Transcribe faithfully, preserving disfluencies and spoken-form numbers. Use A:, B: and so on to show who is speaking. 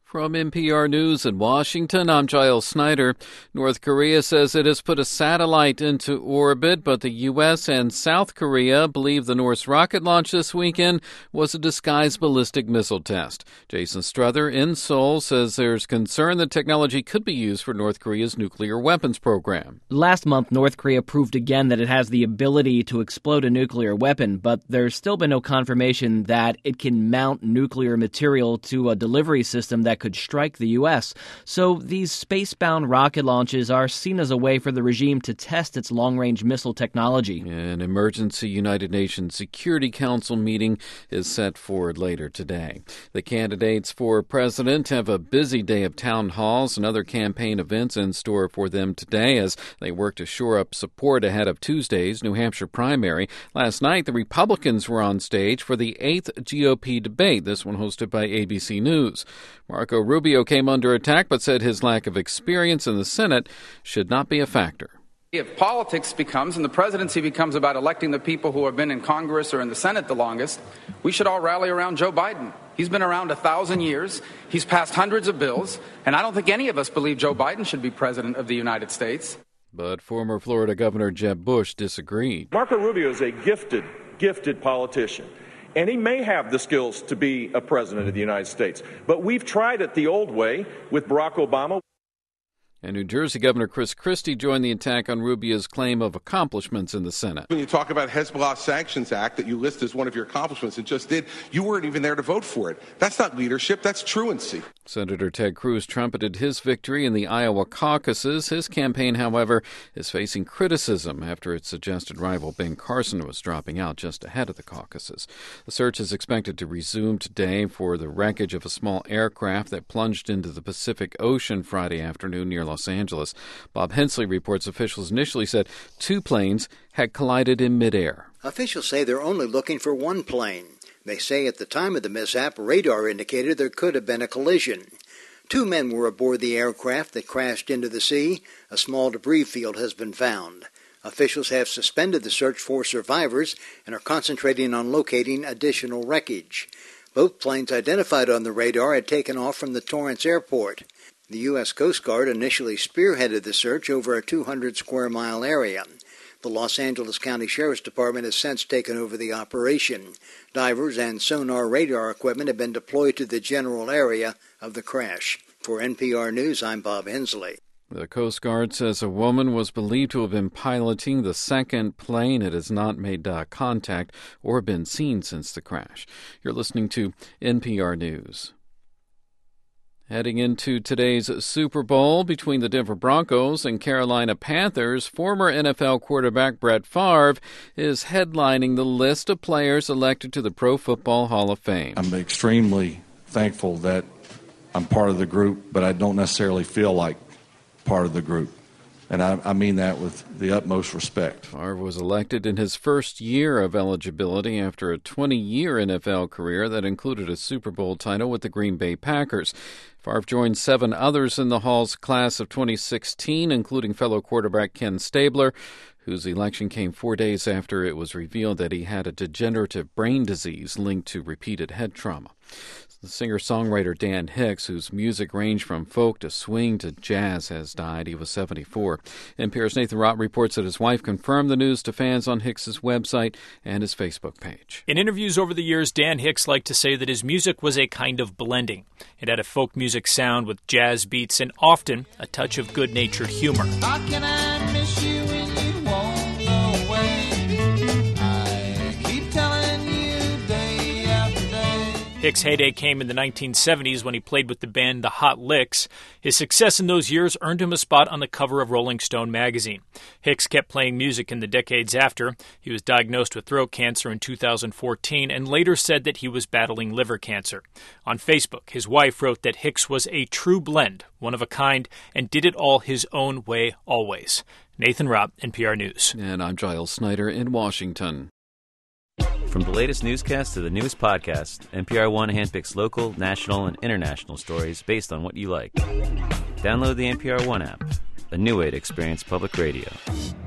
A: From N P R News in Washington, I'm Giles Snyder. North Korea says it has put a satellite into orbit, but the U S and South Korea believe the North's rocket launch this weekend was a disguised ballistic missile test. Jason Struther in Seoul says there's concern the technology could be used for North Korea's nuclear weapons program.
B: Last month, North Korea proved again that it has the ability to explode a nuclear weapon, but there's still been no confirmation that it can mount nuclear material to a delivery system that could strike the U S. So these space-bound rocket launches are seen as a way for the regime to test its long-range missile technology.
A: An emergency United Nations Security Council meeting is set for later today. The candidates for president have a busy day of town halls and other campaign events in store for them today as they work to shore up support ahead of Tuesday's New Hampshire primary. Last night, the Republicans were on stage for the eighth G O P debate, this one hosted by A B C News. Marco Rubio came under attack but said his lack of experience in the Senate should not be a factor.
C: If politics becomes and the presidency becomes about electing the people who have been in Congress or in the Senate the longest, we should all rally around Joe Biden. He's been around a thousand years. He's passed hundreds of bills, and I don't think any of us believe Joe Biden should be president of the United States.
A: But former Florida Governor Jeb Bush disagreed.
D: Marco Rubio is a gifted, gifted politician. And he may have the skills to be a president of the United States. But we've tried it the old way with Barack Obama.
A: And New Jersey Governor Chris Christie joined the attack on Rubio's claim of accomplishments in the Senate.
E: When you talk about Hezbollah Sanctions Act that you list as one of your accomplishments and just did, you weren't even there to vote for it. That's not leadership, that's truancy.
A: Senator Ted Cruz trumpeted his victory in the Iowa caucuses. His campaign, however, is facing criticism after its suggested rival Ben Carson was dropping out just ahead of the caucuses. The search is expected to resume today for the wreckage of a small aircraft that plunged into the Pacific Ocean Friday afternoon near Los Angeles. Bob Hensley reports officials initially said two planes had collided in midair.
F: Officials say they're only looking for one plane. They say at the time of the mishap, radar indicated there could have been a collision. Two men were aboard the aircraft that crashed into the sea. A small debris field has been found. Officials have suspended the search for survivors and are concentrating on locating additional wreckage. Both planes identified on the radar had taken off from the Torrance Airport. The U S Coast Guard initially spearheaded the search over a two hundred square mile area. The Los Angeles County Sheriff's Department has since taken over the operation. Divers and sonar radar equipment have been deployed to the general area of the crash. For N P R News, I'm Bob Hensley.
A: The Coast Guard says a woman was believed to have been piloting the second plane. It has not made uh, contact or been seen since the crash. You're listening to N P R News. Heading into today's Super Bowl between the Denver Broncos and Carolina Panthers, former N F L quarterback Brett Favre is headlining the list of players elected to the Pro Football Hall of Fame.
G: I'm extremely thankful that I'm part of the group, but I don't necessarily feel like part of the group. And I, I mean that with the utmost respect.
A: Favre was elected in his first year of eligibility after a twenty-year N F L career that included a Super Bowl title with the Green Bay Packers. Favre joined seven others in the Hall's class of twenty sixteen, including fellow quarterback Ken Stabler, whose election came four days after it was revealed that he had a degenerative brain disease linked to repeated head trauma. The singer-songwriter Dan Hicks, whose music ranged from folk to swing to jazz, has died. He was seventy-four. N P R's Nathan Rott reports that his wife confirmed the news to fans on Hicks's website and his Facebook page.
H: In interviews over the years, Dan Hicks liked to say that his music was a kind of blending. It had a folk music sound with jazz beats and often a touch of good-natured humor.
I: How can I miss you when you won't go away? I keep telling you day after day.
H: Hicks' heyday came in the nineteen seventies when he played with the band The Hot Licks. His success in those years earned him a spot on the cover of Rolling Stone magazine. Hicks kept playing music in the decades after. He was diagnosed with throat cancer in two thousand fourteen and later said that he was battling liver cancer. On Facebook, his wife wrote that Hicks was a true blend, one of a kind, and did it all his own way always. Nathan Rott, N P R News.
A: And I'm Giles Snyder in Washington.
J: From the latest newscast to the newest podcast, N P R One handpicks local, national, and international stories based on what you like. Download the N P R One app, a new way to experience public radio.